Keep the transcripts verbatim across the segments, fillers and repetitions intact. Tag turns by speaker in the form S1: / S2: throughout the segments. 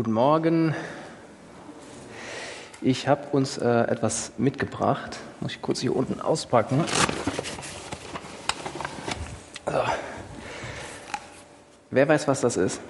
S1: Guten Morgen. Ich habe uns äh, etwas mitgebracht. Muss ich kurz hier unten auspacken. So. Wer weiß, was das ist?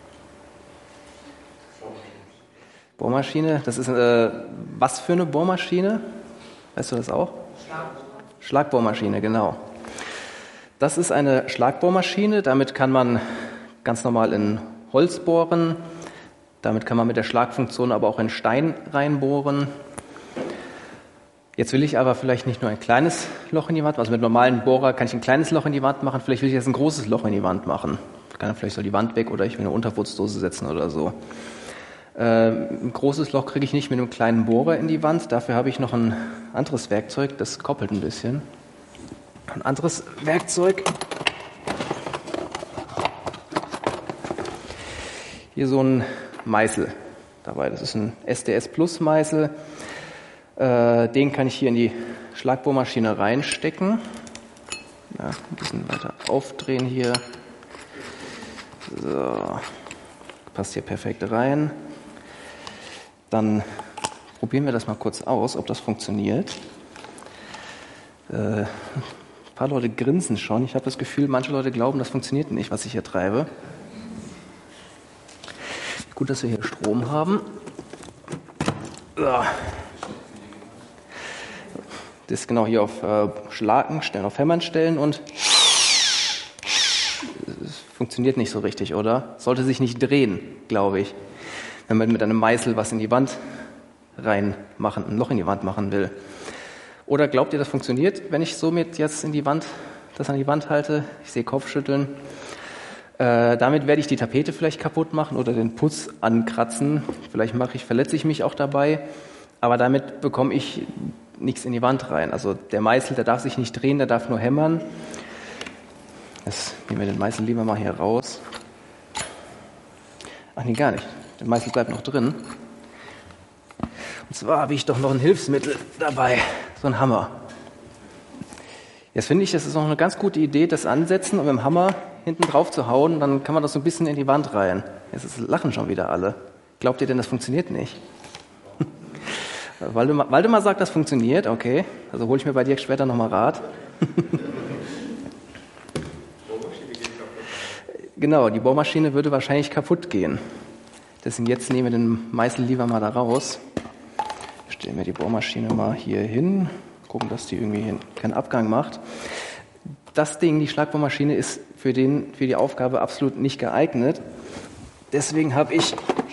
S1: Bohrmaschine. Das ist äh, was für eine Bohrmaschine? Weißt du das auch? Schlagbohr. Schlagbohrmaschine, genau. Das ist eine Schlagbohrmaschine. Damit kann man ganz normal in Holz bohren. Damit kann man mit der Schlagfunktion aber auch in Stein reinbohren. Jetzt will ich aber vielleicht nicht nur ein kleines Loch in die Wand machen. Also mit normalen Bohrer kann ich ein kleines Loch in die Wand machen. Vielleicht will ich jetzt ein großes Loch in die Wand machen. Kann vielleicht so die Wand weg oder ich will eine Unterwurzdose setzen oder so. Ähm, ein großes Loch kriege ich nicht mit einem kleinen Bohrer in die Wand. Dafür habe ich noch ein anderes Werkzeug, das koppelt ein bisschen. Ein anderes Werkzeug. Hier so ein Meißel dabei. Das ist ein S D S Plus Meißel. Äh, den kann ich hier in die Schlagbohrmaschine reinstecken. Ja, ein bisschen weiter aufdrehen hier. So. Passt hier perfekt rein. Dann probieren wir das mal kurz aus, ob das funktioniert. Äh, ein paar Leute grinsen schon. Ich habe das Gefühl, manche Leute glauben, das funktioniert nicht, was ich hier treibe. Gut, dass wir hier Strom haben. So. Das genau hier auf äh, Schlagen stellen, auf Hämmern stellen und es funktioniert nicht so richtig, oder? Sollte sich nicht drehen, glaube ich, wenn man mit einem Meißel was in die Wand reinmachen, ein Loch in die Wand machen will. Oder glaubt ihr, das funktioniert, wenn ich somit jetzt in die Wand, das an die Wand halte? Ich sehe Kopfschütteln. Äh, damit werde ich die Tapete vielleicht kaputt machen oder den Putz ankratzen. Vielleicht mache ich, verletze ich mich auch dabei. Aber damit bekomme ich nichts in die Wand rein. Also der Meißel, der darf sich nicht drehen, der darf nur hämmern. Jetzt nehmen wir den Meißel lieber mal hier raus. Ach nee, gar nicht. Der Meißel bleibt noch drin. Und zwar habe ich doch noch ein Hilfsmittel dabei. So ein Hammer. Jetzt finde ich, das ist noch eine ganz gute Idee, das Ansetzen und mit dem Hammer hinten drauf zu hauen, dann kann man das so ein bisschen in die Wand rein. Jetzt ist, lachen schon wieder alle. Glaubt ihr denn, das funktioniert nicht? Waldemar, Waldemar sagt, das funktioniert, okay. Also hole ich mir bei dir später nochmal Rat. Genau, die Bohrmaschine würde wahrscheinlich kaputt gehen. Deswegen jetzt nehmen wir den Meißel lieber mal da raus. Stellen wir die Bohrmaschine mal hier hin. Gucken, dass die irgendwie keinen Abgang macht. Das Ding, die Schlagbohrmaschine, ist für, den, für die Aufgabe absolut nicht geeignet. Deswegen habe ich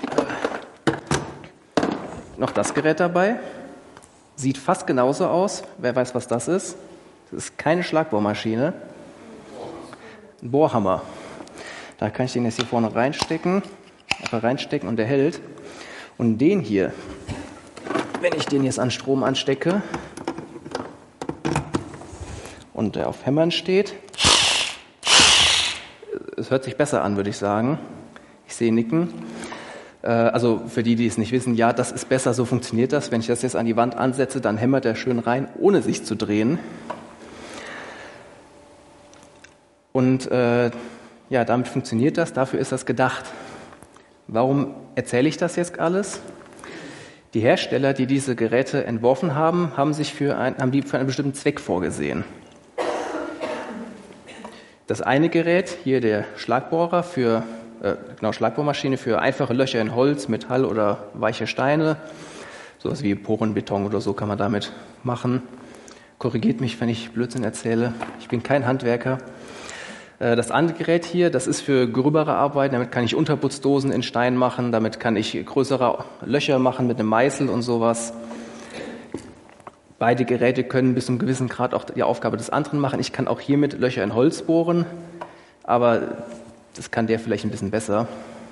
S1: noch das Gerät dabei. Sieht fast genauso aus. Wer weiß, was das ist? Das ist keine Schlagbohrmaschine. Ein Bohrhammer. Da kann ich den jetzt hier vorne reinstecken. Einfach reinstecken und der hält. Und den hier, wenn ich den jetzt an Strom anstecke und der auf Hämmern steht, es hört sich besser an, würde ich sagen. Ich sehe Nicken. Äh, also für die, die es nicht wissen, ja, das ist besser, so funktioniert das. Wenn ich das jetzt an die Wand ansetze, dann hämmert er schön rein, ohne sich zu drehen. Und äh, ja, damit funktioniert das, dafür ist das gedacht. Warum erzähle ich das jetzt alles? Die Hersteller, die diese Geräte entworfen haben, haben sich für, ein, haben die für einen bestimmten Zweck vorgesehen. Das eine Gerät, hier der Schlagbohrer für, äh, genau, Schlagbohrmaschine für einfache Löcher in Holz, Metall oder weiche Steine, sowas wie Porenbeton oder so kann man damit machen. Korrigiert mich, wenn ich Blödsinn erzähle. Ich bin kein Handwerker. Äh, das andere Gerät hier, das ist für gröbere Arbeiten. Damit kann ich Unterputzdosen in Stein machen. Damit kann ich größere Löcher machen mit einem Meißel und sowas. Beide Geräte können bis zu einem gewissen Grad auch die Aufgabe des anderen machen. Ich kann auch hiermit Löcher in Holz bohren, aber das kann der vielleicht ein bisschen besser.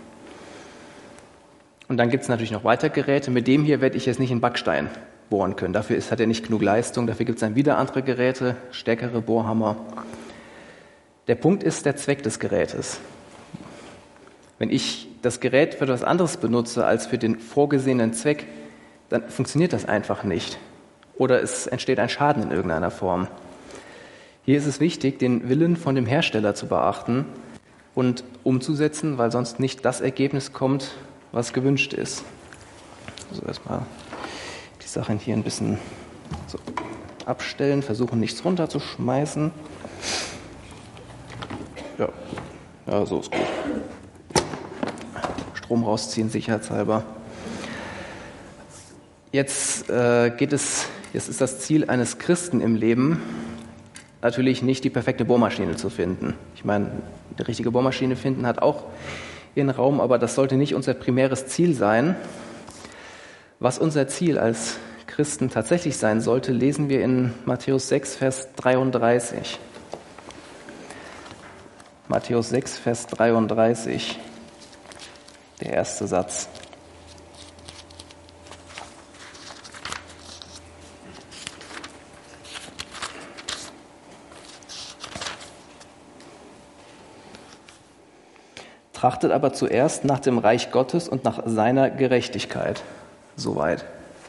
S1: Und dann gibt es natürlich noch weitere Geräte. Mit dem hier werde ich jetzt nicht in Backstein bohren können. Dafür ist, hat er nicht genug Leistung. Dafür gibt es dann wieder andere Geräte, stärkere Bohrhammer. Der Punkt ist der Zweck des Gerätes. Wenn ich das Gerät für etwas anderes benutze als für den vorgesehenen Zweck, dann funktioniert das einfach nicht. Oder es entsteht ein Schaden in irgendeiner Form. Hier ist es wichtig, den Willen von dem Hersteller zu beachten und umzusetzen, weil sonst nicht das Ergebnis kommt, was gewünscht ist. Also erstmal die Sachen hier ein bisschen so abstellen, versuchen nichts runterzuschmeißen. Ja, ja, so ist gut. Strom rausziehen, sicherheitshalber. Jetzt äh, geht es, jetzt ist das Ziel eines Christen im Leben, natürlich nicht die perfekte Bohrmaschine zu finden. Ich meine, die richtige Bohrmaschine finden hat auch ihren Raum, aber das sollte nicht unser primäres Ziel sein. Was unser Ziel als Christen tatsächlich sein sollte, lesen wir in Matthäus sechs, Vers dreiunddreißig. Matthäus sechs, Vers dreiunddreißig, der erste Satz. Trachtet aber zuerst nach dem Reich Gottes und nach seiner Gerechtigkeit. Soweit.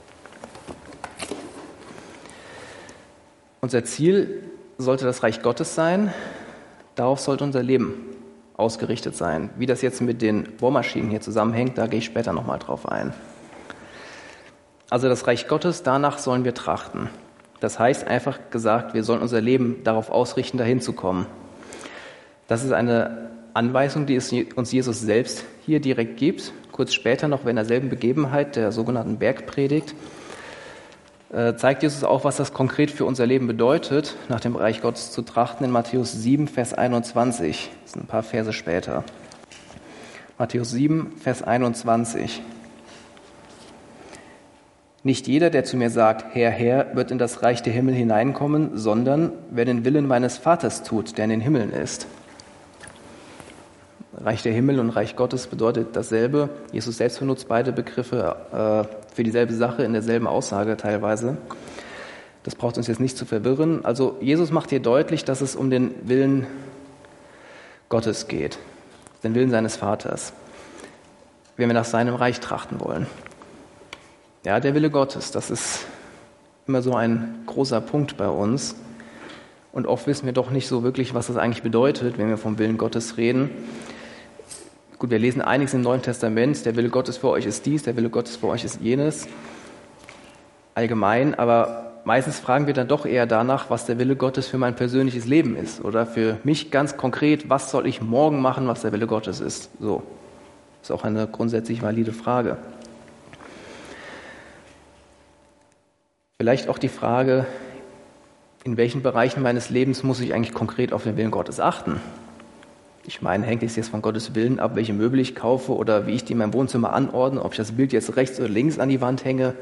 S1: Unser Ziel sollte das Reich Gottes sein. Darauf sollte unser Leben ausgerichtet sein. Wie das jetzt mit den Bohrmaschinen hier zusammenhängt, da gehe ich später nochmal drauf ein. Also das Reich Gottes, danach sollen wir trachten. Das heißt einfach gesagt, wir sollen unser Leben darauf ausrichten, dahin zu kommen. Das ist eine Anweisung, die es uns Jesus selbst hier direkt gibt. Kurz später noch, in derselben Begebenheit, der sogenannten Bergpredigt, äh, zeigt Jesus auch, was das konkret für unser Leben bedeutet, nach dem Reich Gottes zu trachten, in Matthäus sieben, Vers einundzwanzig. Das sind ein paar Verse später. Matthäus sieben, Vers einundzwanzig. Nicht jeder, der zu mir sagt, Herr, Herr, wird in das Reich der Himmel hineinkommen, sondern wer den Willen meines Vaters tut, der in den Himmeln ist. Reich der Himmel und Reich Gottes bedeutet dasselbe. Jesus selbst benutzt beide Begriffe äh, für dieselbe Sache in derselben Aussage teilweise. Das braucht uns jetzt nicht zu verwirren. Also Jesus macht hier deutlich, dass es um den Willen Gottes geht, den Willen seines Vaters, wenn wir nach seinem Reich trachten wollen. Ja, der Wille Gottes, das ist immer so ein großer Punkt bei uns. Und oft wissen wir doch nicht so wirklich, was das eigentlich bedeutet, wenn wir vom Willen Gottes reden. Gut, wir lesen einiges im Neuen Testament, der Wille Gottes für euch ist dies, der Wille Gottes für euch ist jenes, allgemein, aber meistens fragen wir dann doch eher danach, was der Wille Gottes für mein persönliches Leben ist oder für mich ganz konkret, was soll ich morgen machen, was der Wille Gottes ist. So, ist auch eine grundsätzlich valide Frage. Vielleicht auch die Frage, in welchen Bereichen meines Lebens muss ich eigentlich konkret auf den Willen Gottes achten? Ich meine, hängt es jetzt von Gottes Willen ab, welche Möbel ich kaufe oder wie ich die in meinem Wohnzimmer anordne, ob ich das Bild jetzt rechts oder links an die Wand hänge.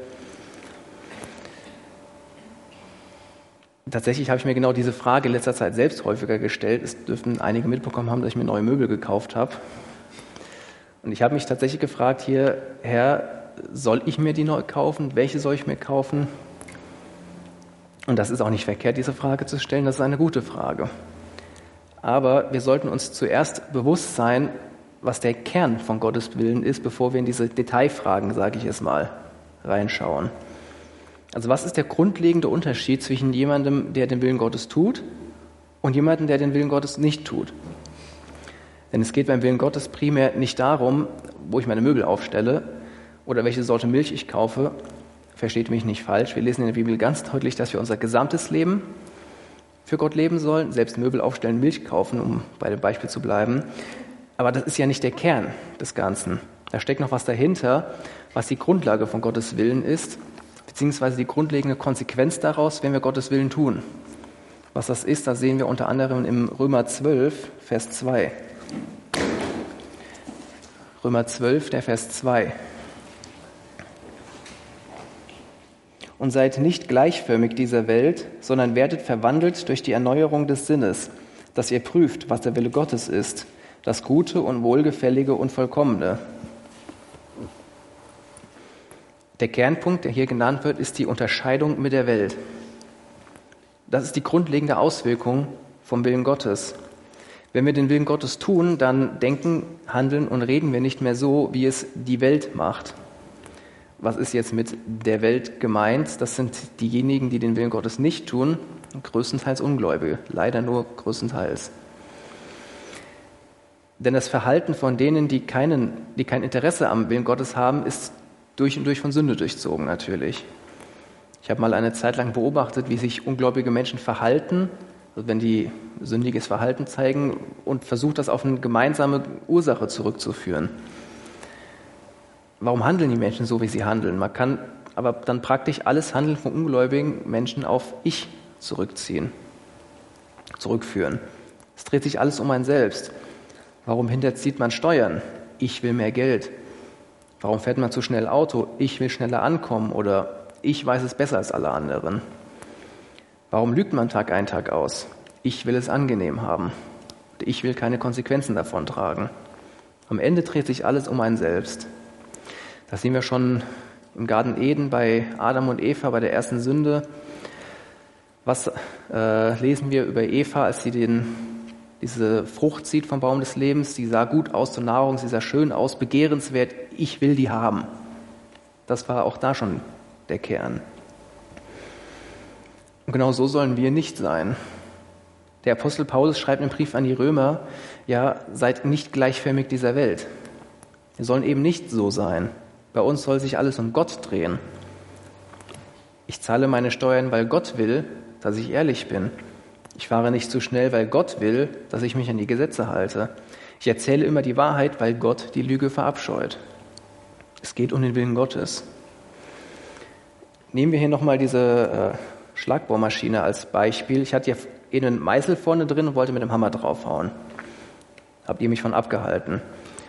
S1: Tatsächlich habe ich mir genau diese Frage in letzter Zeit selbst häufiger gestellt. Es dürften einige mitbekommen haben, dass ich mir neue Möbel gekauft habe. Und ich habe mich tatsächlich gefragt hier, Herr, soll ich mir die neu kaufen? Welche soll ich mir kaufen? Und das ist auch nicht verkehrt, diese Frage zu stellen. Das ist eine gute Frage. Aber wir sollten uns zuerst bewusst sein, was der Kern von Gottes Willen ist, bevor wir in diese Detailfragen, sage ich es mal, reinschauen. Also was ist der grundlegende Unterschied zwischen jemandem, der den Willen Gottes tut, und jemandem, der den Willen Gottes nicht tut? Denn es geht beim Willen Gottes primär nicht darum, wo ich meine Möbel aufstelle oder welche Sorte Milch ich kaufe. Versteht mich nicht falsch. Wir lesen in der Bibel ganz deutlich, dass wir unser gesamtes Leben für Gott leben sollen, selbst Möbel aufstellen, Milch kaufen, um bei dem Beispiel zu bleiben. Aber das ist ja nicht der Kern des Ganzen. Da steckt noch was dahinter, was die Grundlage von Gottes Willen ist, beziehungsweise die grundlegende Konsequenz daraus, wenn wir Gottes Willen tun. Was das ist, das sehen wir unter anderem im Römer zwölf, Vers zwei. Römer zwölf, der Vers zwei. Und seid nicht gleichförmig dieser Welt, sondern werdet verwandelt durch die Erneuerung des Sinnes, dass ihr prüft, was der Wille Gottes ist, das Gute und Wohlgefällige und Vollkommene. Der Kernpunkt, der hier genannt wird, ist die Unterscheidung mit der Welt. Das ist die grundlegende Auswirkung vom Willen Gottes. Wenn wir den Willen Gottes tun, dann denken, handeln und reden wir nicht mehr so, wie es die Welt macht. Was ist jetzt mit der Welt gemeint? Das sind diejenigen, die den Willen Gottes nicht tun, größtenteils Ungläubige, leider nur größtenteils. Denn das Verhalten von denen, die, keinen, die kein Interesse am Willen Gottes haben, ist durch und durch von Sünde durchzogen natürlich. Ich habe mal eine Zeit lang beobachtet, wie sich ungläubige Menschen verhalten, also wenn die sündiges Verhalten zeigen, und versucht, das auf eine gemeinsame Ursache zurückzuführen. Warum handeln die Menschen so, wie sie handeln? Man kann aber dann praktisch alles Handeln von ungläubigen Menschen auf Ich zurückziehen, zurückführen. Es dreht sich alles um einen selbst. Warum hinterzieht man Steuern? Ich will mehr Geld. Warum fährt man zu schnell Auto? Ich will schneller ankommen oder ich weiß es besser als alle anderen. Warum lügt man Tag ein, Tag aus? Ich will es angenehm haben. Ich will keine Konsequenzen davon tragen. Am Ende dreht sich alles um einen selbst. Das sehen wir schon im Garten Eden bei Adam und Eva, bei der ersten Sünde. Was äh, lesen wir über Eva, als sie den, diese Frucht sieht vom Baum des Lebens? Sie sah gut aus zur Nahrung, sie sah schön aus, begehrenswert. Ich will die haben. Das war auch da schon der Kern. Und genau so sollen wir nicht sein. Der Apostel Paulus schreibt im Brief an die Römer, ja, seid nicht gleichförmig dieser Welt. Wir sollen eben nicht so sein. Bei uns soll sich alles um Gott drehen. Ich zahle meine Steuern, weil Gott will, dass ich ehrlich bin. Ich fahre nicht zu schnell, weil Gott will, dass ich mich an die Gesetze halte. Ich erzähle immer die Wahrheit, weil Gott die Lüge verabscheut. Es geht um den Willen Gottes. Nehmen wir hier nochmal diese äh, Schlagbohrmaschine als Beispiel. Ich hatte hier einen Meißel vorne drin und wollte mit dem Hammer draufhauen. Habt ihr mich von abgehalten.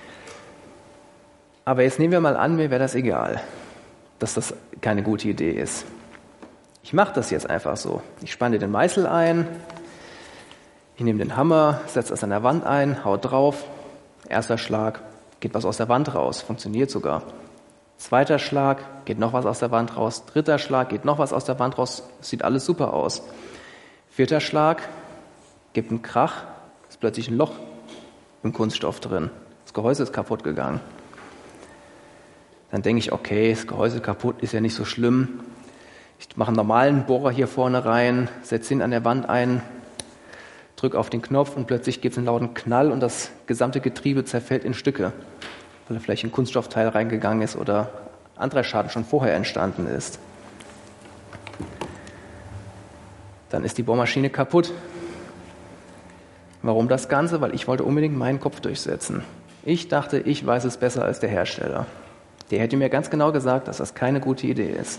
S1: Aber jetzt nehmen wir mal an, mir wäre das egal, dass das keine gute Idee ist. Ich mache das jetzt einfach so. Ich spanne den Meißel ein, ich nehme den Hammer, setze das an der Wand ein, hau drauf. Erster Schlag, geht was aus der Wand raus, funktioniert sogar. Zweiter Schlag, geht noch was aus der Wand raus. Dritter Schlag, geht noch was aus der Wand raus. Sieht alles super aus. Vierter Schlag, gibt einen Krach, ist plötzlich ein Loch im Kunststoff drin. Das Gehäuse ist kaputt gegangen. Dann denke ich, okay, das Gehäuse kaputt ist ja nicht so schlimm. Ich mache einen normalen Bohrer hier vorne rein, setze ihn an der Wand ein, drücke auf den Knopf und plötzlich gibt es einen lauten Knall und das gesamte Getriebe zerfällt in Stücke, weil da vielleicht ein Kunststoffteil reingegangen ist oder anderer Schaden schon vorher entstanden ist. Dann ist die Bohrmaschine kaputt. Warum das Ganze? Weil ich wollte unbedingt meinen Kopf durchsetzen. Ich dachte, ich weiß es besser als der Hersteller. Der hätte mir ganz genau gesagt, dass das keine gute Idee ist.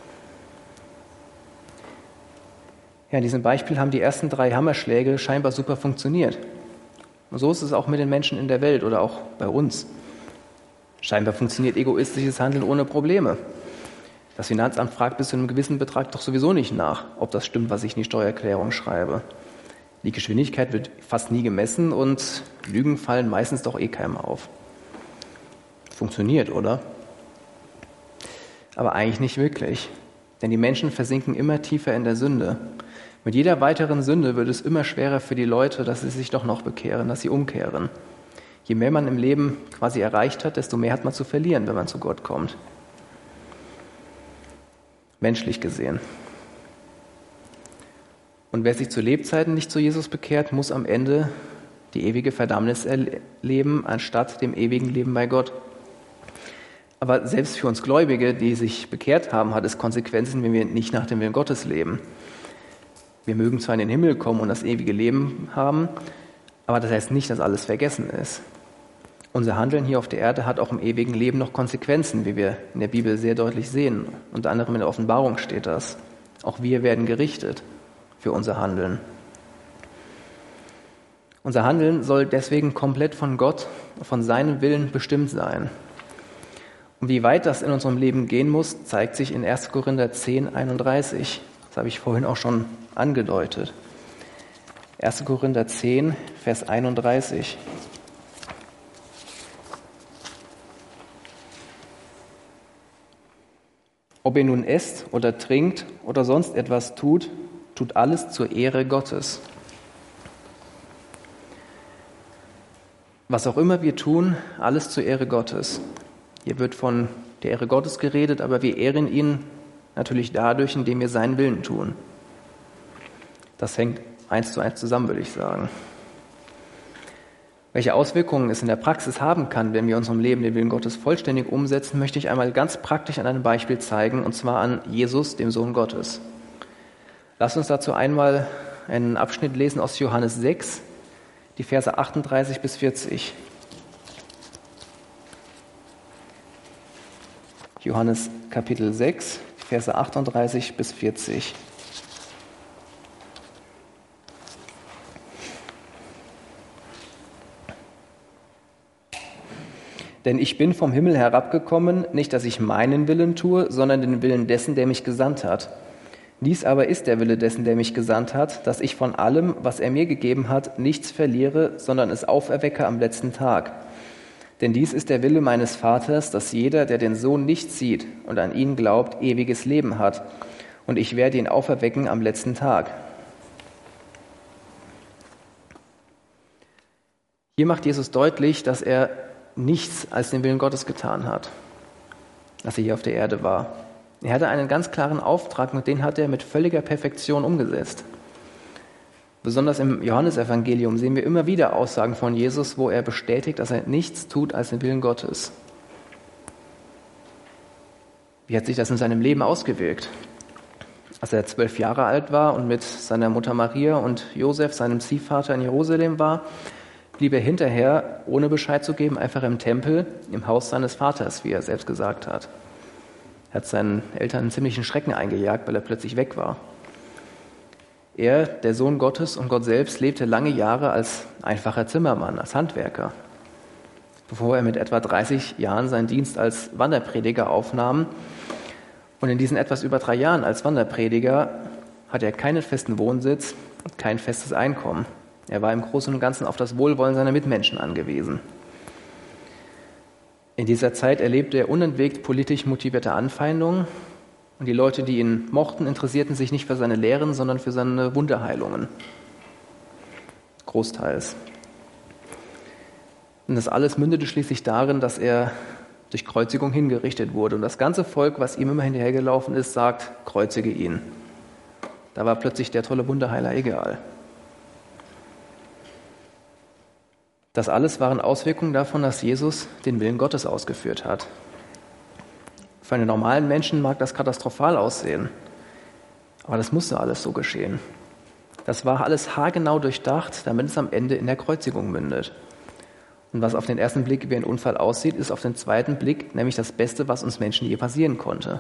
S1: Ja, in diesem Beispiel haben die ersten drei Hammerschläge scheinbar super funktioniert. Und so ist es auch mit den Menschen in der Welt oder auch bei uns. Scheinbar funktioniert egoistisches Handeln ohne Probleme. Das Finanzamt fragt bis zu einem gewissen Betrag doch sowieso nicht nach, ob das stimmt, was ich in die Steuererklärung schreibe. Die Geschwindigkeit wird fast nie gemessen und Lügen fallen meistens doch eh keinem auf. Funktioniert, oder? Aber eigentlich nicht wirklich. Denn die Menschen versinken immer tiefer in der Sünde. Mit jeder weiteren Sünde wird es immer schwerer für die Leute, dass sie sich doch noch bekehren, dass sie umkehren. Je mehr man im Leben quasi erreicht hat, desto mehr hat man zu verlieren, wenn man zu Gott kommt. Menschlich gesehen. Und wer sich zu Lebzeiten nicht zu Jesus bekehrt, muss am Ende die ewige Verdammnis erleben, anstatt dem ewigen Leben bei Gott. Aber selbst für uns Gläubige, die sich bekehrt haben, hat es Konsequenzen, wenn wir nicht nach dem Willen Gottes leben. Wir mögen zwar in den Himmel kommen und das ewige Leben haben, aber das heißt nicht, dass alles vergessen ist. Unser Handeln hier auf der Erde hat auch im ewigen Leben noch Konsequenzen, wie wir in der Bibel sehr deutlich sehen. Unter anderem in der Offenbarung steht das. Auch wir werden gerichtet für unser Handeln. Unser Handeln soll deswegen komplett von Gott, von seinem Willen bestimmt sein. Und wie weit das in unserem Leben gehen muss, zeigt sich in erster Korinther zehn, einunddreißig. Das habe ich vorhin auch schon angedeutet. erster Korinther zehn, Vers einunddreißig. Ob ihr nun esst oder trinkt oder sonst etwas tut, tut alles zur Ehre Gottes. Was auch immer wir tun, alles zur Ehre Gottes. Hier wird von der Ehre Gottes geredet, aber wir ehren ihn natürlich dadurch, indem wir seinen Willen tun. Das hängt eins zu eins zusammen, würde ich sagen. Welche Auswirkungen es in der Praxis haben kann, wenn wir in unserem Leben den Willen Gottes vollständig umsetzen, möchte ich einmal ganz praktisch an einem Beispiel zeigen, und zwar an Jesus, dem Sohn Gottes. Lasst uns dazu einmal einen Abschnitt lesen aus Johannes sechs, die Verse achtunddreißig bis vierzig. Johannes Kapitel sechs, Verse achtunddreißig bis vierzig. Denn ich bin vom Himmel herabgekommen, nicht, dass ich meinen Willen tue, sondern den Willen dessen, der mich gesandt hat. Dies aber ist der Wille dessen, der mich gesandt hat, dass ich von allem, was er mir gegeben hat, nichts verliere, sondern es auferwecke am letzten Tag. Denn dies ist der Wille meines Vaters, dass jeder, der den Sohn nicht sieht und an ihn glaubt, ewiges Leben hat. Und ich werde ihn auferwecken am letzten Tag. Hier macht Jesus deutlich, dass er nichts als den Willen Gottes getan hat, als er hier auf der Erde war. Er hatte einen ganz klaren Auftrag und den hat er mit völliger Perfektion umgesetzt. Besonders im Johannesevangelium sehen wir immer wieder Aussagen von Jesus, wo er bestätigt, dass er nichts tut als den Willen Gottes. Wie hat sich das in seinem Leben ausgewirkt? Als er zwölf Jahre alt war und mit seiner Mutter Maria und Josef, seinem Ziehvater, in Jerusalem war, blieb er hinterher, ohne Bescheid zu geben, einfach im Tempel, im Haus seines Vaters, wie er selbst gesagt hat. Er hat seinen Eltern einen ziemlichen Schrecken eingejagt, weil er plötzlich weg war. Er, der Sohn Gottes und Gott selbst, lebte lange Jahre als einfacher Zimmermann, als Handwerker, bevor er mit etwa dreißig Jahren seinen Dienst als Wanderprediger aufnahm. Und in diesen etwas über drei Jahren als Wanderprediger hatte er keinen festen Wohnsitz und kein festes Einkommen. Er war im Großen und Ganzen auf das Wohlwollen seiner Mitmenschen angewiesen. In dieser Zeit erlebte er unentwegt politisch motivierte Anfeindungen und die Leute, die ihn mochten, interessierten sich nicht für seine Lehren, sondern für seine Wunderheilungen. Großteils. Und das alles mündete schließlich darin, dass er durch Kreuzigung hingerichtet wurde. Und das ganze Volk, was ihm immer hinterhergelaufen ist, sagt, kreuzige ihn. Da war plötzlich der tolle Wunderheiler egal. Das alles waren Auswirkungen davon, dass Jesus den Willen Gottes ausgeführt hat. Für einen normalen Menschen mag das katastrophal aussehen, aber das musste alles so geschehen. Das war alles haargenau durchdacht, damit es am Ende in der Kreuzigung mündet. Und was auf den ersten Blick wie ein Unfall aussieht, ist auf den zweiten Blick nämlich das Beste, was uns Menschen je passieren konnte.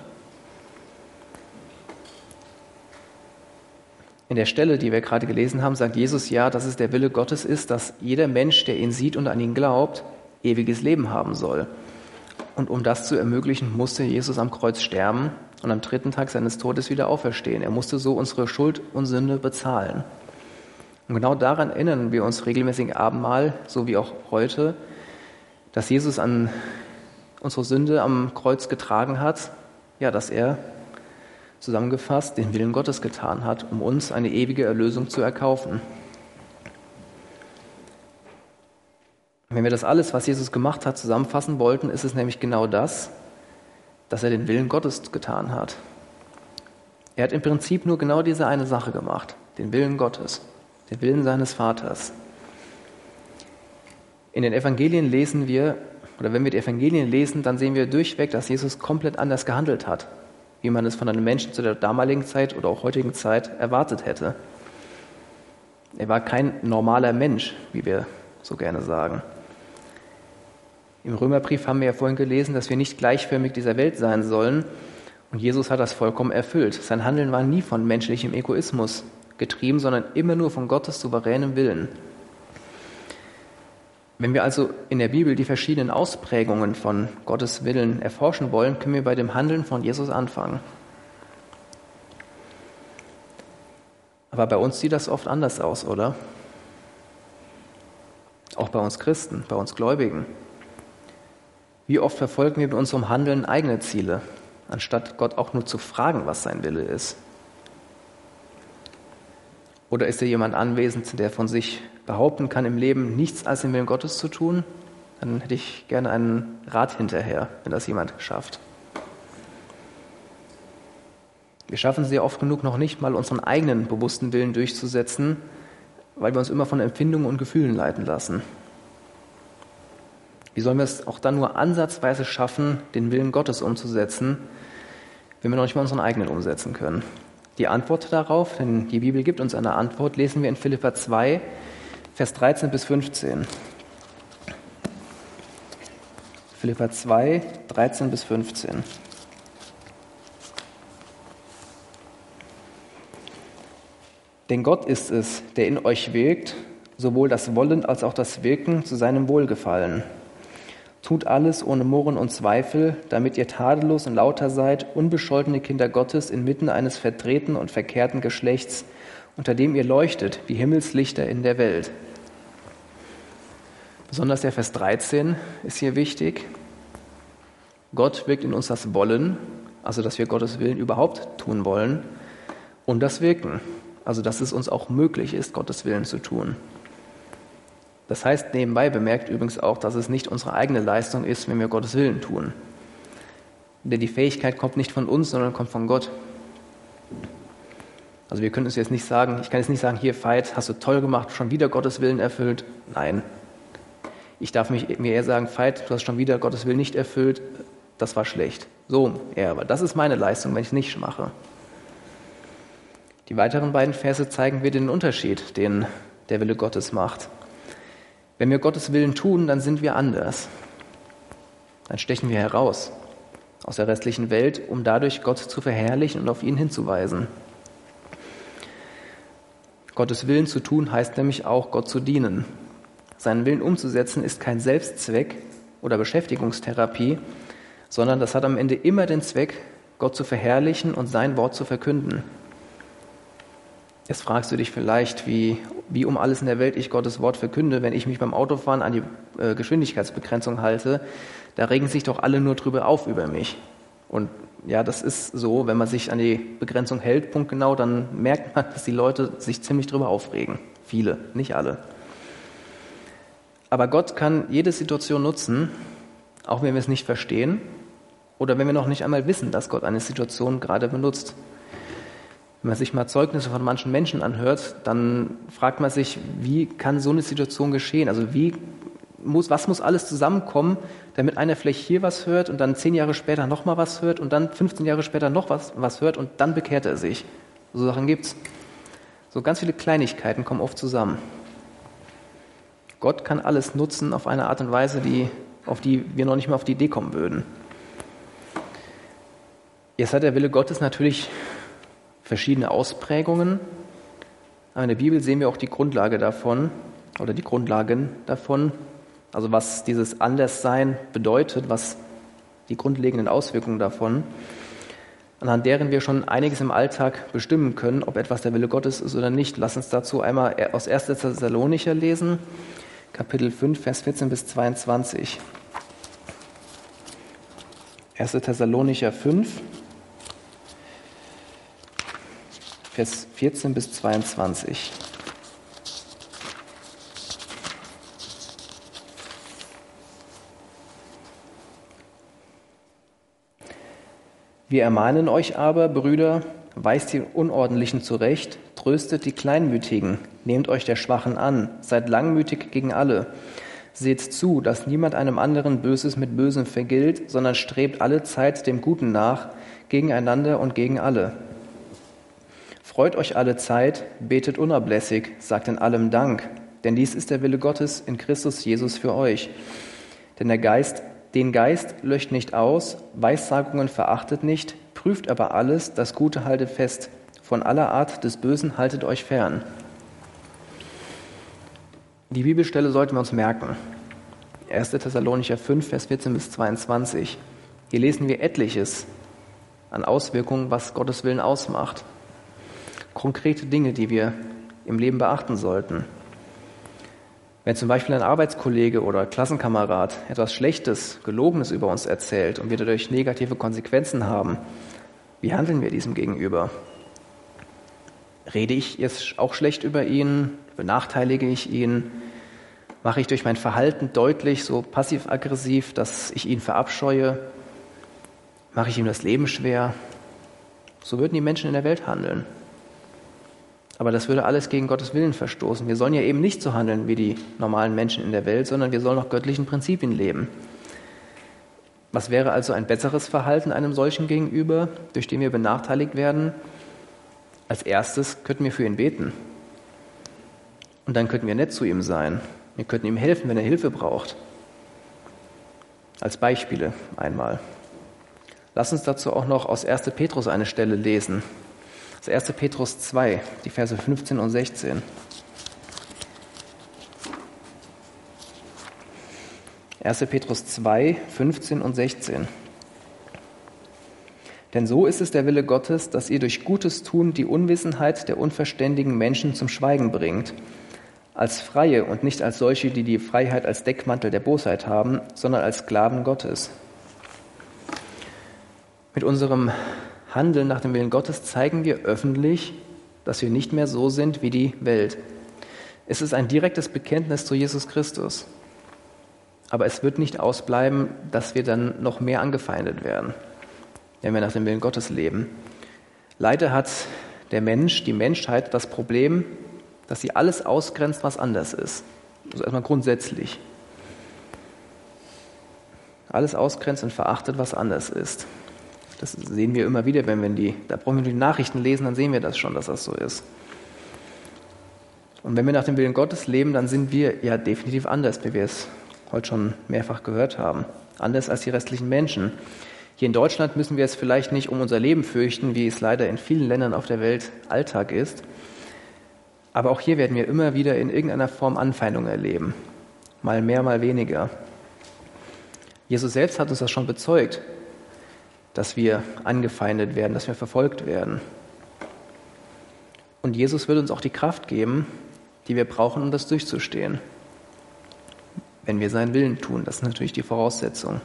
S1: In der Stelle, die wir gerade gelesen haben, sagt Jesus ja, dass es der Wille Gottes ist, dass jeder Mensch, der ihn sieht und an ihn glaubt, ewiges Leben haben soll. Und um das zu ermöglichen, musste Jesus am Kreuz sterben und am dritten Tag seines Todes wieder auferstehen. Er musste so unsere Schuld und Sünde bezahlen. Und genau daran erinnern wir uns regelmäßig im Abendmahl, so wie auch heute, dass Jesus an unsere Sünde am Kreuz getragen hat, ja, dass er zusammengefasst den Willen Gottes getan hat, um uns eine ewige Erlösung zu erkaufen. Wenn wir das alles, was Jesus gemacht hat, zusammenfassen wollten, ist es nämlich genau das, dass er den Willen Gottes getan hat. Er hat im Prinzip nur genau diese eine Sache gemacht, den Willen Gottes, den Willen seines Vaters. In den Evangelien lesen wir, oder wenn wir die Evangelien lesen, dann sehen wir durchweg, dass Jesus komplett anders gehandelt hat, wie man es von einem Menschen zu der damaligen Zeit oder auch heutigen Zeit erwartet hätte. Er war kein normaler Mensch, wie wir so gerne sagen. Im Römerbrief haben wir ja vorhin gelesen, dass wir nicht gleichförmig dieser Welt sein sollen. Und Jesus hat das vollkommen erfüllt. Sein Handeln war nie von menschlichem Egoismus getrieben, sondern immer nur von Gottes souveränem Willen. Wenn wir also in der Bibel die verschiedenen Ausprägungen von Gottes Willen erforschen wollen, können wir bei dem Handeln von Jesus anfangen. Aber bei uns sieht das oft anders aus, oder? Auch bei uns Christen, bei uns Gläubigen. Wie oft verfolgen wir mit unserem Handeln eigene Ziele, anstatt Gott auch nur zu fragen, was sein Wille ist? Oder ist hier jemand anwesend, der von sich behaupten kann, im Leben nichts als den Willen Gottes zu tun? Dann hätte ich gerne einen Rat hinterher, wenn das jemand schafft. Wir schaffen es sehr oft genug noch nicht mal, unseren eigenen bewussten Willen durchzusetzen, weil wir uns immer von Empfindungen und Gefühlen leiten lassen. Wie sollen wir es auch dann nur ansatzweise schaffen, den Willen Gottes umzusetzen, wenn wir noch nicht mal unseren eigenen umsetzen können? Die Antwort darauf, denn die Bibel gibt uns eine Antwort, lesen wir in Philipper zwei, Vers dreizehn bis fünfzehn. Philipper zwei, dreizehn bis fünfzehn. Denn Gott ist es, der in euch wirkt, sowohl das Wollen als auch das Wirken zu seinem Wohlgefallen. Tut alles ohne Murren und Zweifel, damit ihr tadellos und lauter seid, unbescholtene Kinder Gottes inmitten eines verdrehten und verkehrten Geschlechts, unter dem ihr leuchtet wie Himmelslichter in der Welt. Besonders der Vers dreizehn ist hier wichtig. Gott wirkt in uns das Wollen, also dass wir Gottes Willen überhaupt tun wollen, und das Wirken, also dass es uns auch möglich ist, Gottes Willen zu tun. Das heißt, nebenbei bemerkt übrigens auch, dass es nicht unsere eigene Leistung ist, wenn wir Gottes Willen tun. Denn die Fähigkeit kommt nicht von uns, sondern kommt von Gott. Also wir können uns jetzt nicht sagen, ich kann jetzt nicht sagen, hier Veit, hast du toll gemacht, schon wieder Gottes Willen erfüllt. Nein. Ich darf mich, mir eher sagen, Veit, du hast schon wieder Gottes Willen nicht erfüllt, das war schlecht. So eher, aber das ist meine Leistung, wenn ich es nicht mache. Die weiteren beiden Verse zeigen wir den Unterschied, den der Wille Gottes macht. Wenn wir Gottes Willen tun, dann sind wir anders. Dann stechen wir heraus aus der restlichen Welt, um dadurch Gott zu verherrlichen und auf ihn hinzuweisen. Gottes Willen zu tun heißt nämlich auch, Gott zu dienen. Seinen Willen umzusetzen ist kein Selbstzweck oder Beschäftigungstherapie, sondern das hat am Ende immer den Zweck, Gott zu verherrlichen und sein Wort zu verkünden. Jetzt fragst du dich vielleicht, wie, wie um alles in der Welt ich Gottes Wort verkünde, wenn ich mich beim Autofahren an die äh, Geschwindigkeitsbegrenzung halte. Da regen sich doch alle nur drüber auf über mich. Und ja, das ist so, wenn man sich an die Begrenzung hält, punktgenau, dann merkt man, dass die Leute sich ziemlich drüber aufregen. Viele, nicht alle. Aber Gott kann jede Situation nutzen, auch wenn wir es nicht verstehen oder wenn wir noch nicht einmal wissen, dass Gott eine Situation gerade benutzt. Wenn man sich mal Zeugnisse von manchen Menschen anhört, dann fragt man sich, wie kann so eine Situation geschehen? Also wie muss, was muss alles zusammenkommen, damit einer vielleicht hier was hört und dann zehn Jahre später noch mal was hört und dann fünfzehn Jahre später noch was, was hört und dann bekehrt er sich. So Sachen gibt's. So ganz viele Kleinigkeiten kommen oft zusammen. Gott kann alles nutzen auf eine Art und Weise, die, auf die wir noch nicht mal auf die Idee kommen würden. Jetzt hat der Wille Gottes natürlich verschiedene Ausprägungen, aber in der Bibel sehen wir auch die Grundlage davon oder die Grundlagen davon, also was dieses Anderssein bedeutet, was die grundlegenden Auswirkungen davon, anhand deren wir schon einiges im Alltag bestimmen können, ob etwas der Wille Gottes ist oder nicht. Lass uns dazu einmal aus erster Thessalonicher lesen, Kapitel fünf, Vers vierzehn bis zweiundzwanzig. erster Thessalonicher fünf, Vers vierzehn bis zweiundzwanzig. Wir ermahnen euch aber, Brüder, weist die Unordentlichen zurecht, tröstet die Kleinmütigen, nehmt euch der Schwachen an, seid langmütig gegen alle. Seht zu, dass niemand einem anderen Böses mit Bösem vergilt, sondern strebt alle Zeit dem Guten nach, gegeneinander und gegen alle. Freut euch alle Zeit, betet unablässig, sagt in allem Dank, denn dies ist der Wille Gottes in Christus Jesus für euch. Denn der Geist, den Geist löscht nicht aus, Weissagungen verachtet nicht, prüft aber alles, das Gute haltet fest, von aller Art des Bösen haltet euch fern. Die Bibelstelle sollten wir uns merken. erster Thessalonicher fünf, Vers vierzehn bis zweiundzwanzig. Hier lesen wir etliches an Auswirkungen, was Gottes Willen ausmacht. Konkrete Dinge, die wir im Leben beachten sollten. Wenn zum Beispiel ein Arbeitskollege oder Klassenkamerad etwas Schlechtes, Gelogenes über uns erzählt und wir dadurch negative Konsequenzen haben, wie handeln wir diesem gegenüber? Rede ich jetzt auch schlecht über ihn? Benachteilige ich ihn? Mache ich durch mein Verhalten deutlich, so passiv-aggressiv, dass ich ihn verabscheue? Mache ich ihm das Leben schwer? So würden die Menschen in der Welt handeln. Aber das würde alles gegen Gottes Willen verstoßen. Wir sollen ja eben nicht so handeln wie die normalen Menschen in der Welt, sondern wir sollen nach göttlichen Prinzipien leben. Was wäre also ein besseres Verhalten einem solchen gegenüber, durch den wir benachteiligt werden? Als erstes könnten wir für ihn beten. Und dann könnten wir nett zu ihm sein. Wir könnten ihm helfen, wenn er Hilfe braucht. Als Beispiele einmal. Lass uns dazu auch noch aus erster Petrus eine Stelle lesen. Das erster Petrus zwei, die Verse fünfzehn und sechzehn. erster Petrus zwei, fünfzehn und sechzehn. Denn so ist es der Wille Gottes, dass ihr durch Gutes tun die Unwissenheit der unverständigen Menschen zum Schweigen bringt, als Freie und nicht als solche, die die Freiheit als Deckmantel der Bosheit haben, sondern als Sklaven Gottes. Mit unserem Handeln nach dem Willen Gottes zeigen wir öffentlich, dass wir nicht mehr so sind wie die Welt. Es ist ein direktes Bekenntnis zu Jesus Christus. Aber es wird nicht ausbleiben, dass wir dann noch mehr angefeindet werden, wenn wir nach dem Willen Gottes leben. Leider hat der Mensch, die Menschheit, das Problem, dass sie alles ausgrenzt, was anders ist. Also erstmal grundsätzlich. Alles ausgrenzt und verachtet, was anders ist. Das sehen wir immer wieder, wenn wir die, da brauchen wir die Nachrichten lesen, dann sehen wir das schon, dass das so ist. Und wenn wir nach dem Willen Gottes leben, dann sind wir ja definitiv anders, wie wir es heute schon mehrfach gehört haben. Anders als die restlichen Menschen. Hier in Deutschland müssen wir es vielleicht nicht um unser Leben fürchten, wie es leider in vielen Ländern auf der Welt Alltag ist. Aber auch hier werden wir immer wieder in irgendeiner Form Anfeindung erleben. Mal mehr, mal weniger. Jesus selbst hat uns das schon bezeugt, dass wir angefeindet werden, dass wir verfolgt werden. Und Jesus wird uns auch die Kraft geben, die wir brauchen, um das durchzustehen. Wenn wir seinen Willen tun, das ist natürlich die Voraussetzung.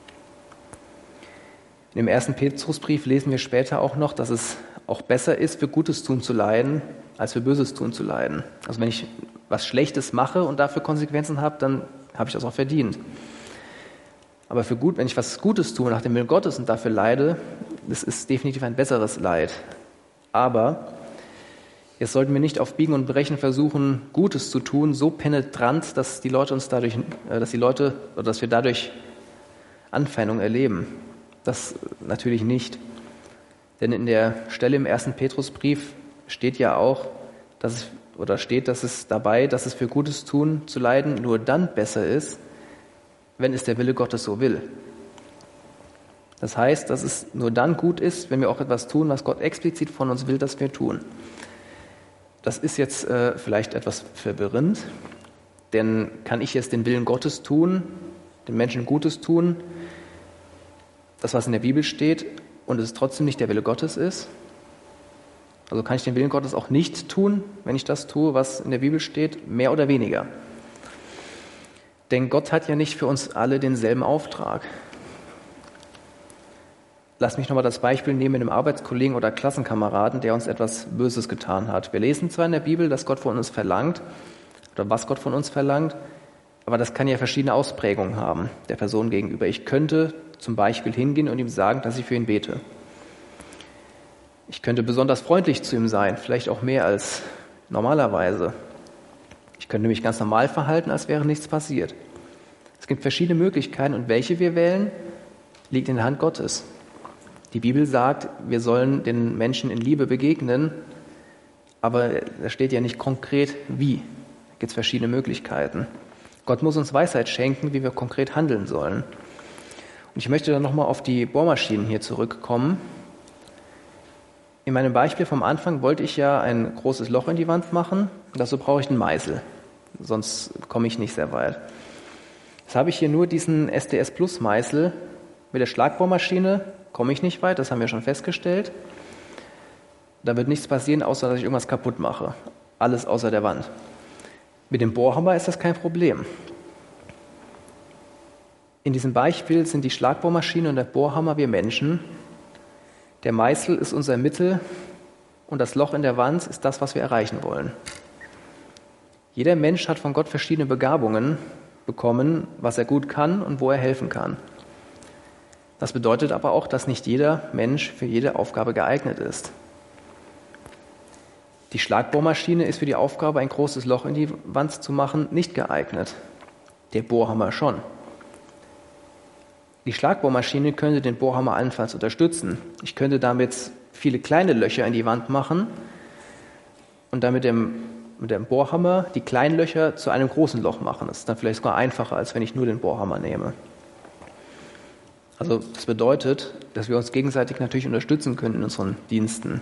S1: In dem ersten Petrusbrief lesen wir später auch noch, dass es auch besser ist, für Gutes tun zu leiden, als für Böses tun zu leiden. Also wenn ich was Schlechtes mache und dafür Konsequenzen habe, dann habe ich das auch verdient. Aber für gut, wenn ich was Gutes tue nach dem Willen Gottes und dafür leide, das ist definitiv ein besseres Leid. Aber jetzt sollten wir nicht auf Biegen und Brechen versuchen, Gutes zu tun, so penetrant, dass die Leute uns dadurch, dass die Leute, oder dass wir dadurch Anfeindung erleben. Das natürlich nicht. Denn in der Stelle im ersten Petrusbrief steht ja auch, dass es, oder steht, dass es dabei, dass es für Gutes tun zu leiden nur dann besser ist, wenn es der Wille Gottes so will. Das heißt, dass es nur dann gut ist, wenn wir auch etwas tun, was Gott explizit von uns will, dass wir tun. Das ist jetzt äh, vielleicht etwas verwirrend, denn kann ich jetzt den Willen Gottes tun, den Menschen Gutes tun, das, was in der Bibel steht, und es trotzdem nicht der Wille Gottes ist? Also kann ich den Willen Gottes auch nicht tun, wenn ich das tue, was in der Bibel steht, mehr oder weniger? Denn Gott hat ja nicht für uns alle denselben Auftrag. Lass mich nochmal das Beispiel nehmen mit einem Arbeitskollegen oder Klassenkameraden, der uns etwas Böses getan hat. Wir lesen zwar in der Bibel, dass Gott von uns verlangt, oder was Gott von uns verlangt, aber das kann ja verschiedene Ausprägungen haben der Person gegenüber. Ich könnte zum Beispiel hingehen und ihm sagen, dass ich für ihn bete. Ich könnte besonders freundlich zu ihm sein, vielleicht auch mehr als normalerweise. Ich könnte mich ganz normal verhalten, als wäre nichts passiert. Es gibt verschiedene Möglichkeiten und welche wir wählen, liegt in der Hand Gottes. Die Bibel sagt, wir sollen den Menschen in Liebe begegnen, aber da steht ja nicht konkret wie. Da gibt es verschiedene Möglichkeiten. Gott muss uns Weisheit schenken, wie wir konkret handeln sollen. Und ich möchte dann nochmal auf die Bohrmaschinen hier zurückkommen. In meinem Beispiel vom Anfang wollte ich ja ein großes Loch in die Wand machen. Dazu brauche ich einen Meißel, sonst komme ich nicht sehr weit. Jetzt habe ich hier nur diesen S D S Plus Meißel. Mit der Schlagbohrmaschine komme ich nicht weit, das haben wir schon festgestellt. Da wird nichts passieren, außer dass ich irgendwas kaputt mache. Alles außer der Wand. Mit dem Bohrhammer ist das kein Problem. In diesem Beispiel sind die Schlagbohrmaschine und der Bohrhammer wir Menschen. Der Meißel ist unser Mittel und das Loch in der Wand ist das, was wir erreichen wollen. Jeder Mensch hat von Gott verschiedene Begabungen bekommen, was er gut kann und wo er helfen kann. Das bedeutet aber auch, dass nicht jeder Mensch für jede Aufgabe geeignet ist. Die Schlagbohrmaschine ist für die Aufgabe, ein großes Loch in die Wand zu machen, nicht geeignet. Der Bohrhammer schon. Die Schlagbohrmaschine könnte den Bohrhammer allenfalls unterstützen. Ich könnte damit viele kleine Löcher in die Wand machen und dann mit dem, mit dem Bohrhammer die kleinen Löcher zu einem großen Loch machen. Das ist dann vielleicht sogar einfacher, als wenn ich nur den Bohrhammer nehme. Also das bedeutet, dass wir uns gegenseitig natürlich unterstützen können in unseren Diensten.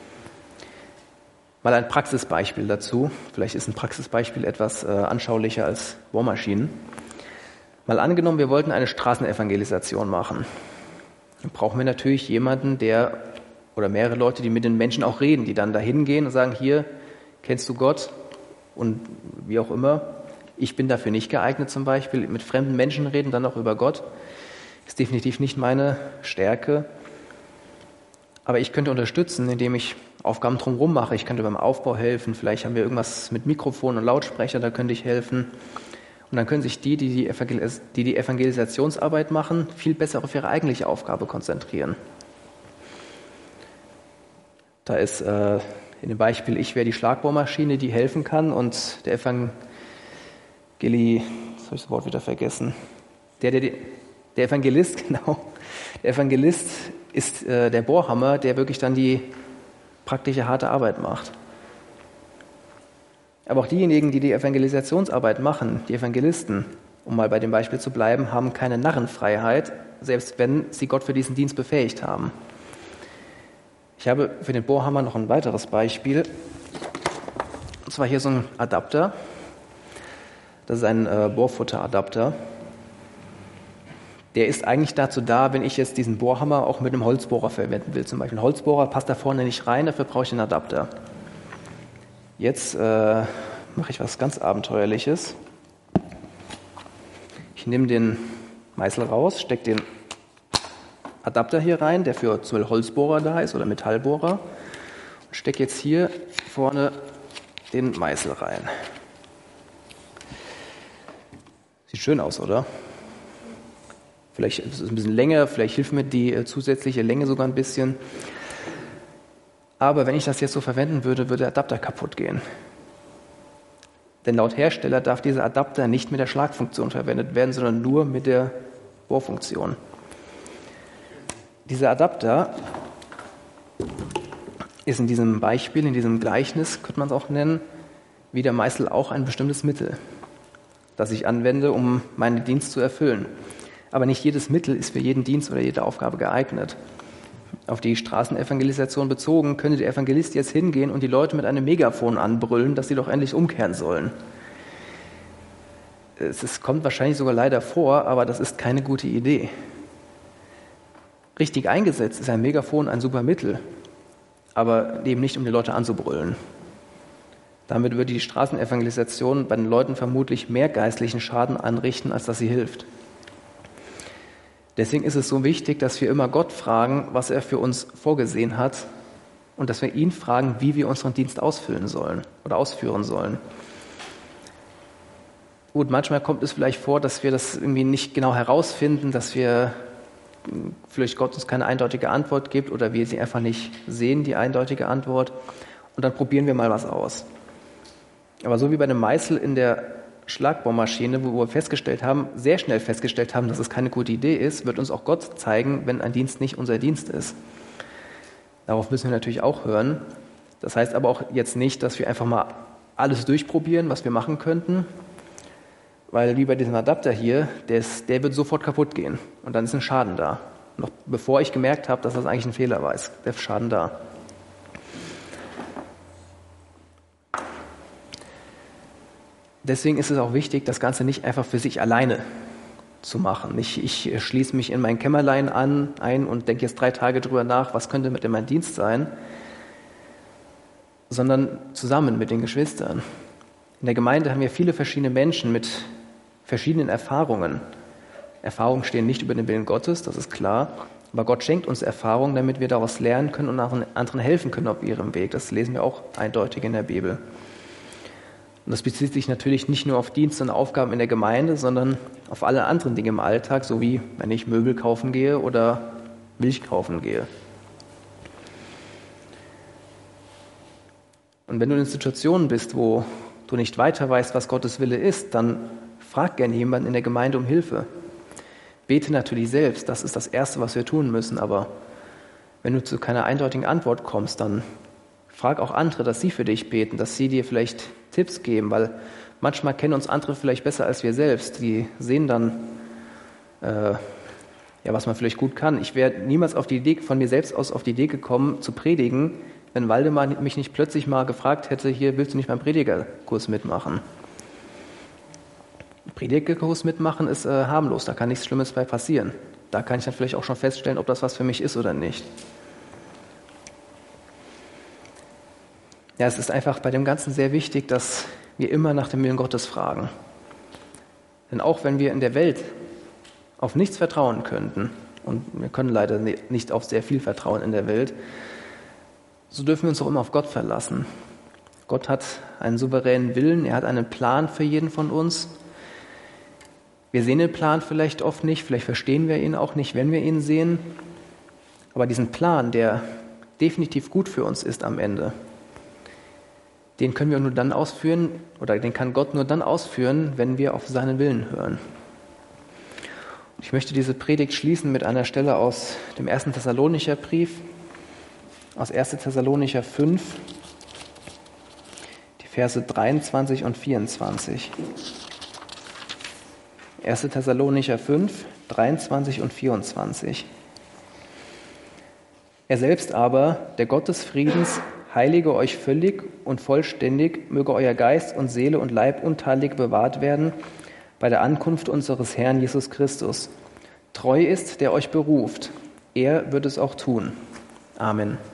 S1: Mal ein Praxisbeispiel dazu. Vielleicht ist ein Praxisbeispiel etwas äh, anschaulicher als Bohrmaschinen. Mal angenommen, wir wollten eine Straßenevangelisation machen. Dann brauchen wir natürlich jemanden, der oder mehrere Leute, die mit den Menschen auch reden, die dann da hingehen und sagen, hier, kennst du Gott? Und wie auch immer. Ich bin dafür nicht geeignet zum Beispiel. Mit fremden Menschen reden, dann auch über Gott. Ist definitiv nicht meine Stärke. Aber ich könnte unterstützen, indem ich Aufgaben drumherum mache. Ich könnte beim Aufbau helfen. Vielleicht haben wir irgendwas mit Mikrofon und Lautsprecher, da könnte ich helfen. Und dann können sich die, die die, Evangelis- die die Evangelisationsarbeit machen, viel besser auf ihre eigentliche Aufgabe konzentrieren. Da ist äh, in dem Beispiel, ich wäre die Schlagbohrmaschine, die helfen kann, und der Evangeli, jetzt habe ich das Wort wieder vergessen, der, der, der Evangelist, genau, der Evangelist ist äh, der Bohrhammer, der wirklich dann die praktische, harte Arbeit macht. Aber auch diejenigen, die die Evangelisationsarbeit machen, die Evangelisten, um mal bei dem Beispiel zu bleiben, haben keine Narrenfreiheit, selbst wenn sie Gott für diesen Dienst befähigt haben. Ich habe für den Bohrhammer noch ein weiteres Beispiel. Und zwar hier so ein Adapter. Das ist ein äh, Bohrfutteradapter. Der ist eigentlich dazu da, wenn ich jetzt diesen Bohrhammer auch mit einem Holzbohrer verwenden will. Zum Beispiel ein Holzbohrer passt da vorne nicht rein, dafür brauche ich einen Adapter. Jetzt äh, mache ich was ganz Abenteuerliches. Ich nehme den Meißel raus, stecke den Adapter hier rein, der für zum Beispiel Holzbohrer da ist oder Metallbohrer, und stecke jetzt hier vorne den Meißel rein. Sieht schön aus, oder? Vielleicht ist es ein bisschen länger, vielleicht hilft mir die äh, zusätzliche Länge sogar ein bisschen. Aber wenn ich das jetzt so verwenden würde, würde der Adapter kaputt gehen. Denn laut Hersteller darf dieser Adapter nicht mit der Schlagfunktion verwendet werden, sondern nur mit der Bohrfunktion. Dieser Adapter ist in diesem Beispiel, in diesem Gleichnis, könnte man es auch nennen, wie der Meißel auch ein bestimmtes Mittel, das ich anwende, um meinen Dienst zu erfüllen. Aber nicht jedes Mittel ist für jeden Dienst oder jede Aufgabe geeignet. Auf die Straßenevangelisation bezogen, könnte der Evangelist jetzt hingehen und die Leute mit einem Megafon anbrüllen, dass sie doch endlich umkehren sollen. Es, es kommt wahrscheinlich sogar leider vor, aber das ist keine gute Idee. Richtig eingesetzt ist ein Megafon ein super Mittel, aber eben nicht, um die Leute anzubrüllen. Damit würde die Straßenevangelisation bei den Leuten vermutlich mehr geistlichen Schaden anrichten, als dass sie hilft. Deswegen ist es so wichtig, dass wir immer Gott fragen, was er für uns vorgesehen hat, und dass wir ihn fragen, wie wir unseren Dienst ausfüllen sollen oder ausführen sollen. Gut, manchmal kommt es vielleicht vor, dass wir das irgendwie nicht genau herausfinden, dass wir vielleicht Gott uns keine eindeutige Antwort gibt oder wir sie einfach nicht sehen, die eindeutige Antwort, und dann probieren wir mal was aus. Aber so wie bei dem Meißel in der Schlagbohrmaschine, wo wir festgestellt haben, sehr schnell festgestellt haben, dass es keine gute Idee ist, wird uns auch Gott zeigen, wenn ein Dienst nicht unser Dienst ist. Darauf müssen wir natürlich auch hören. Das heißt aber auch jetzt nicht, dass wir einfach mal alles durchprobieren, was wir machen könnten, weil wie bei diesem Adapter hier, der, ist, der wird sofort kaputt gehen und dann ist ein Schaden da. Noch bevor ich gemerkt habe, dass das eigentlich ein Fehler war, ist der Schaden da. Deswegen ist es auch wichtig, das Ganze nicht einfach für sich alleine zu machen. Ich, ich schließe mich in mein Kämmerlein an, ein und denke jetzt drei Tage drüber nach, was könnte mit in mein Dienst sein, sondern zusammen mit den Geschwistern. In der Gemeinde haben wir viele verschiedene Menschen mit verschiedenen Erfahrungen. Erfahrungen stehen nicht über den Willen Gottes, das ist klar, aber Gott schenkt uns Erfahrungen, damit wir daraus lernen können und anderen helfen können auf ihrem Weg. Das lesen wir auch eindeutig in der Bibel. Und das bezieht sich natürlich nicht nur auf Dienste und Aufgaben in der Gemeinde, sondern auf alle anderen Dinge im Alltag, so wie wenn ich Möbel kaufen gehe oder Milch kaufen gehe. Und wenn du in Situationen bist, wo du nicht weiter weißt, was Gottes Wille ist, dann frag gerne jemanden in der Gemeinde um Hilfe. Bete natürlich selbst, das ist das Erste, was wir tun müssen, aber wenn du zu keiner eindeutigen Antwort kommst, dann frag auch andere, dass sie für dich beten, dass sie dir vielleicht Tipps geben, weil manchmal kennen uns andere vielleicht besser als wir selbst. Die sehen dann, äh, ja, was man vielleicht gut kann. Ich wäre niemals auf die Idee, von mir selbst aus auf die Idee gekommen, zu predigen, wenn Waldemar mich nicht plötzlich mal gefragt hätte, hier, willst du nicht beim Predigerkurs mitmachen? Predigerkurs mitmachen ist äh, harmlos, da kann nichts Schlimmes bei passieren. Da kann ich dann vielleicht auch schon feststellen, ob das was für mich ist oder nicht. Ja, es ist einfach bei dem Ganzen sehr wichtig, dass wir immer nach dem Willen Gottes fragen. Denn auch wenn wir in der Welt auf nichts vertrauen könnten, und wir können leider nicht auf sehr viel vertrauen in der Welt, so dürfen wir uns auch immer auf Gott verlassen. Gott hat einen souveränen Willen, er hat einen Plan für jeden von uns. Wir sehen den Plan vielleicht oft nicht, vielleicht verstehen wir ihn auch nicht, wenn wir ihn sehen. Aber diesen Plan, der definitiv gut für uns ist am Ende, den können wir nur dann ausführen, oder den kann Gott nur dann ausführen, wenn wir auf seinen Willen hören. Ich möchte diese Predigt schließen mit einer Stelle aus dem ersten Thessalonicher Brief, aus ersten Thessalonicher fünf, die Verse dreiundzwanzig und vierundzwanzig. ersten Thessalonicher fünf, dreiundzwanzig und vierundzwanzig. Er selbst aber, der Gott des Friedens, heilige euch völlig und vollständig, möge euer Geist und Seele und Leib untadelig bewahrt werden bei der Ankunft unseres Herrn Jesus Christus. Treu ist, der euch beruft. Er wird es auch tun. Amen.